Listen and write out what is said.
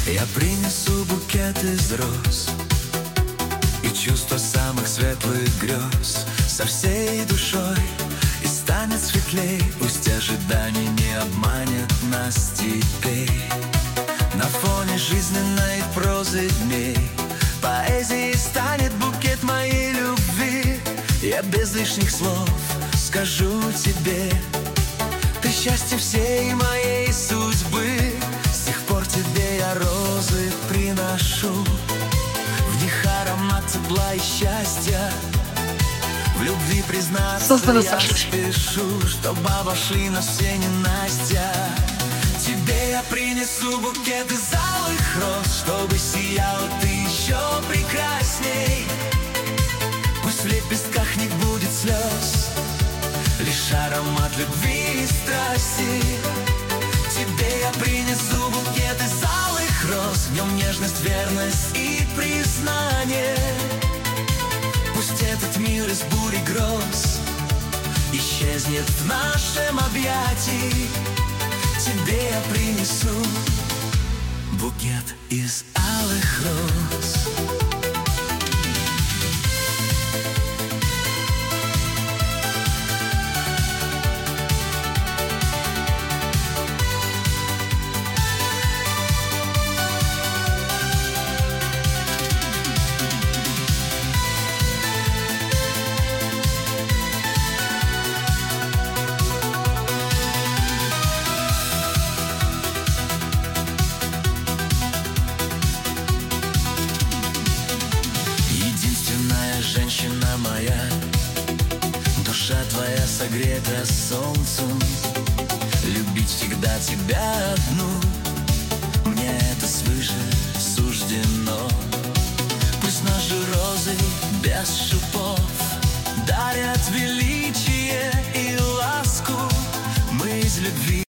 Я принесу букет из роз и чувство самых светлых грез со всей душой, и станет светлей. Пусть ожидания не обманет нас теперь. На фоне жизненной прозы дней поэзией станет букет моей любви. Я без лишних слов скажу тебе: ты счастье всей моей судьбы. С тех пор тебе я розы приношу, в них аромат тепла и счастья. В любви признаться я спешу, что бабаши на все ненастья. Тебе я принесу букет из алых роз, чтобы сияла ты еще прекрасней. Пусть в лепестках не будет слез, лишь аромат любви и страсти. Тебе я принесу букет из алых роз, в нем нежность, верность и признание. Пусть этот мир из бури гроз исчезнет в нашем объятии. Тебе я принесу букет из алых роз. Женщина моя, душа твоя согрета солнцем, любить всегда тебя одну, мне это свыше суждено. Пусть наши розы без шипов дарят величие и ласку, мы из любви